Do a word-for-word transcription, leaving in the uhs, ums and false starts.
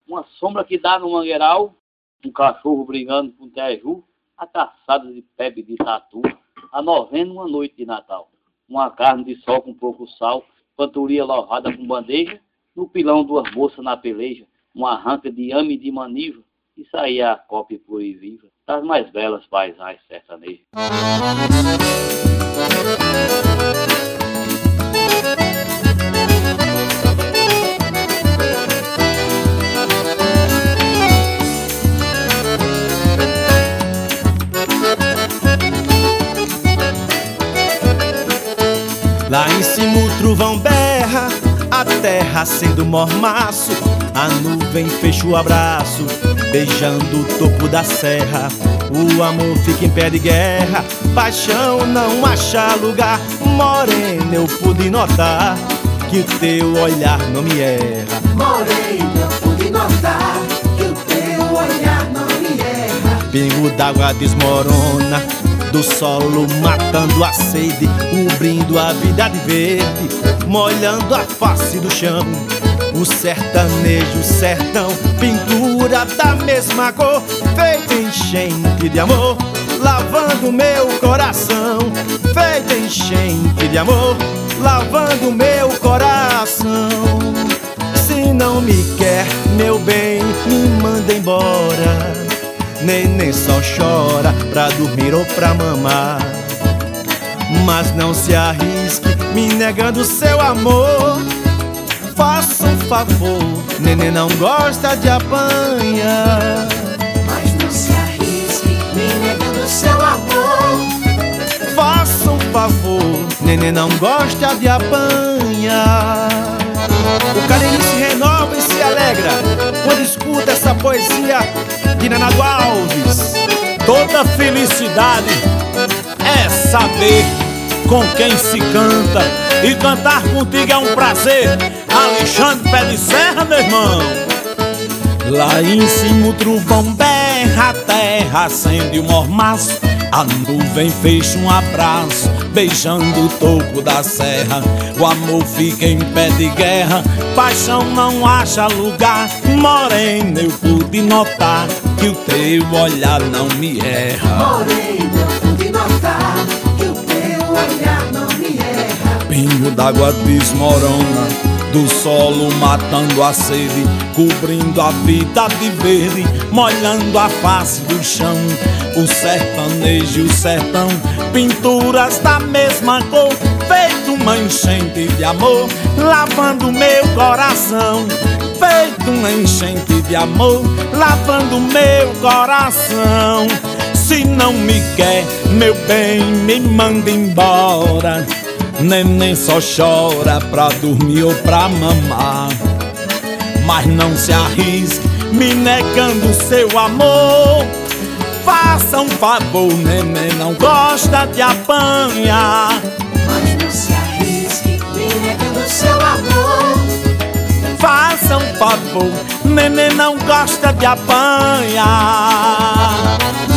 Uma sombra que dá no mangueiral, um cachorro brigando com o teju, a caçada de pebre de tatu, a novena uma noite de Natal. Uma carne de sol com pouco sal, cantoria louvada com bandeja, no pilão duas moças na peleja, uma arranca de ame e de maniva, e saía a cópia pura e viva das mais belas paisagens sertanejas. Lá em cima o trovão berra, a terra sendo mormaço, a nuvem fecha o abraço, beijando o topo da serra. O amor fica em pé de guerra, paixão não acha lugar. Morena, eu pude notar que o teu olhar não me erra. Morena, eu pude notar que o teu olhar não me erra. Pingo d'água desmorona do solo, matando a sede, cobrindo a vida de verde, molhando a face do chão. O sertanejo, o sertão, pintura da mesma cor, feita enchente de amor, lavando meu coração. Feita enchente de amor, lavando meu coração. Se não me quer, meu bem, me manda embora. Neném só chora pra dormir ou pra mamar, mas não se arrisque me negando seu amor. Faça um favor, neném não gosta de apanhar, mas não se arrisque me negando seu amor. Faça um favor, neném não gosta de apanhar. O carinho se renova e se alegra quando escuta essa poesia de Nanado Alves. Toda felicidade é saber com quem se canta, e cantar contigo é um prazer. Alexandre Pé de Serra, meu irmão. Lá em cima o trovão berra, a terra acende o mormaço, a nuvem fecha um abraço, beijando o topo da serra. O amor fica em pé de guerra, paixão não acha lugar. Morena, eu pude notar que o teu olhar não me erra. Morena, eu pude notar que o teu olhar não me erra. Pingo d'água desmorona do solo, matando a sede, cobrindo a vida de verde, molhando a face do chão. O sertanejo e o sertão, pinturas da mesma cor, feito uma enchente de amor, lavando meu coração. Feito uma enchente de amor, lavando meu coração. Se não me quer, meu bem, me manda embora. Neném só chora pra dormir ou pra mamar, mas não se arrisque me negando seu amor. Faça um favor, neném não gosta de apanhar, mas não se arrisque me negando seu amor. Faça um favor, neném não gosta de apanhar.